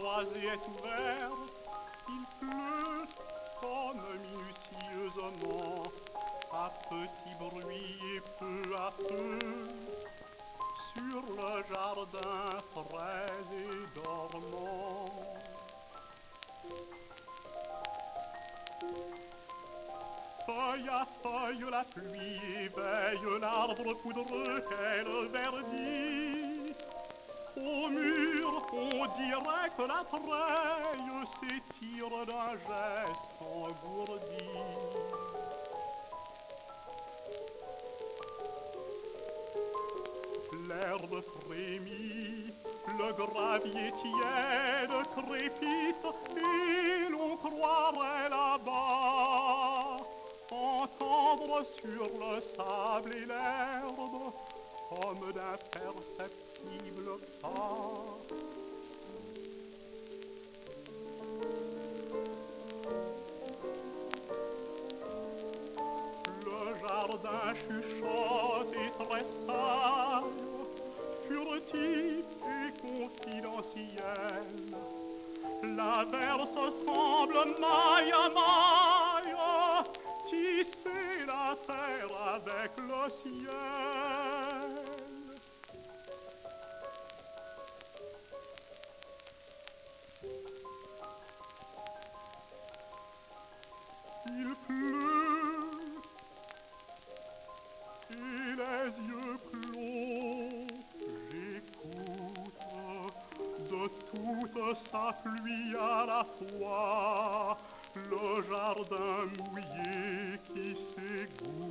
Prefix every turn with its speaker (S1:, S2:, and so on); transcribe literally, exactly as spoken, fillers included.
S1: croisée est ouverte, il pleut comme minutieusement, à petit bruit et peu à peu, sur le jardin frais et dormant. Feuille à feuille, la pluie éveille l'arbre poudreux qu'elle verdit. Au mur, on dirait que la treille s'étire d'un geste engourdi. L'herbe frémit, le gravier tiède crépite, et l'on croirait là-bas entendre sur le sable et l'herbe comme d'imperceptibles pas. Le jardin chuchote et tressaille, furtif et confidentiel. L'averse semble maille à maille tisser la terre avec le ciel. Il pleut et les yeux clos, j'écoute de toute sa pluie à la fois le jardin mouillé qui s'égoutte.